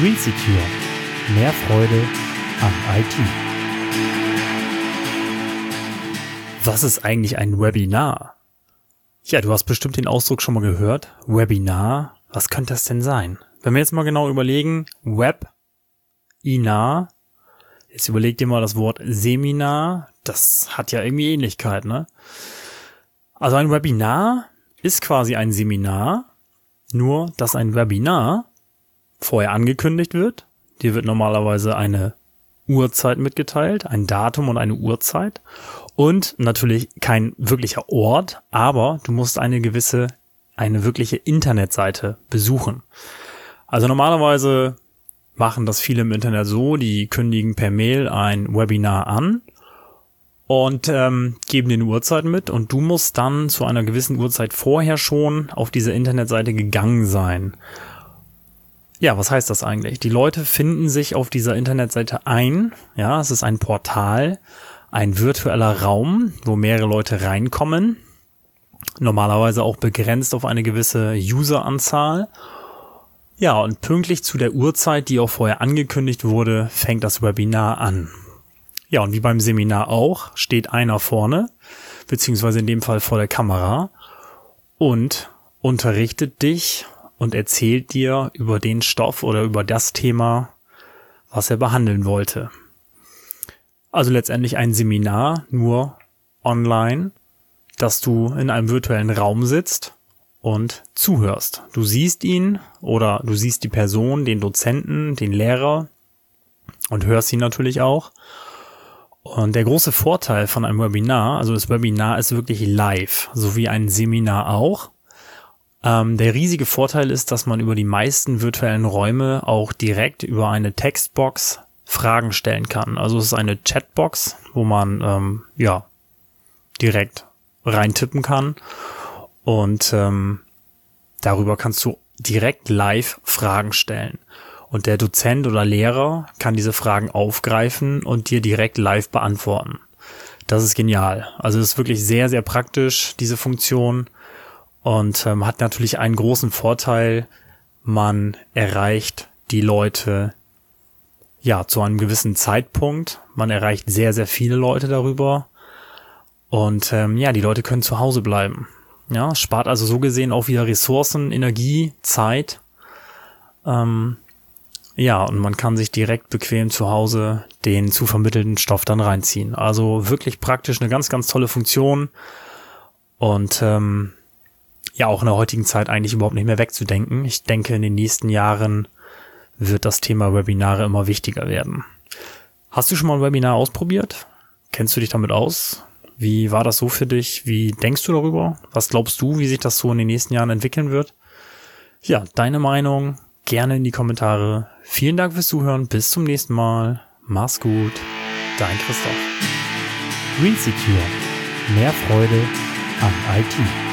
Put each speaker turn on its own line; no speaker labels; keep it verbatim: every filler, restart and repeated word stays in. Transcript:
Green Secure. Mehr Freude an I T. Was ist eigentlich ein Webinar? Ja, du hast bestimmt den Ausdruck schon mal gehört. Webinar, was könnte das denn sein? Wenn wir jetzt mal genau überlegen, Webinar, jetzt überleg dir mal das Wort Seminar, das hat ja irgendwie Ähnlichkeit, ne? Also ein Webinar ist quasi ein Seminar, nur dass ein Webinar vorher angekündigt wird. Dir wird normalerweise eine Uhrzeit mitgeteilt, ein Datum und eine Uhrzeit und natürlich kein wirklicher Ort, aber du musst eine gewisse, eine wirkliche Internetseite besuchen. Also normalerweise machen das viele im Internet so, die kündigen per Mail ein Webinar an und ähm, geben dir eine Uhrzeit mit und du musst dann zu einer gewissen Uhrzeit vorher schon auf diese Internetseite gegangen sein. Ja, was heißt das eigentlich? Die Leute finden sich auf dieser Internetseite ein. Ja, es ist ein Portal, ein virtueller Raum, wo mehrere Leute reinkommen. Normalerweise auch begrenzt auf eine gewisse Useranzahl. Ja, und pünktlich zu der Uhrzeit, die auch vorher angekündigt wurde, fängt das Webinar an. Ja, und wie beim Seminar auch, steht einer vorne, beziehungsweise in dem Fall vor der Kamera und unterrichtet dich und erzählt dir über den Stoff oder über das Thema, was er behandeln wollte. Also letztendlich ein Seminar, nur online, dass du in einem virtuellen Raum sitzt und zuhörst. Du siehst ihn oder du siehst die Person, den Dozenten, den Lehrer und hörst ihn natürlich auch. Und der große Vorteil von einem Webinar, also das Webinar ist wirklich live, so wie ein Seminar auch. Ähm, der riesige Vorteil ist, dass man über die meisten virtuellen Räume auch direkt über eine Textbox Fragen stellen kann. Also es ist eine Chatbox, wo man ähm, ja direkt reintippen kann und ähm, darüber kannst du direkt live Fragen stellen. Und der Dozent oder Lehrer kann diese Fragen aufgreifen und dir direkt live beantworten. Das ist genial. Also es ist wirklich sehr, sehr praktisch, diese Funktion. Und ähm, hat natürlich einen großen Vorteil, man erreicht die Leute ja zu einem gewissen Zeitpunkt. Man erreicht sehr, sehr viele Leute darüber. Und ähm, ja, die Leute können zu Hause bleiben. Ja, spart also so gesehen auch wieder Ressourcen, Energie, Zeit. Ähm, ja, und man kann sich direkt bequem zu Hause den zu vermittelnden Stoff dann reinziehen. Also wirklich praktisch eine ganz, ganz tolle Funktion. Und ähm, ja, auch in der heutigen Zeit eigentlich überhaupt nicht mehr wegzudenken. Ich denke, in den nächsten Jahren wird das Thema Webinare immer wichtiger werden. Hast du schon mal ein Webinar ausprobiert? Kennst du dich damit aus? Wie war das so für dich? Wie denkst du darüber? Was glaubst du, wie sich das so in den nächsten Jahren entwickeln wird? Ja, deine Meinung gerne in die Kommentare. Vielen Dank fürs Zuhören. Bis zum nächsten Mal. Mach's gut. Dein Christoph. Green Secure. Mehr Freude an I T.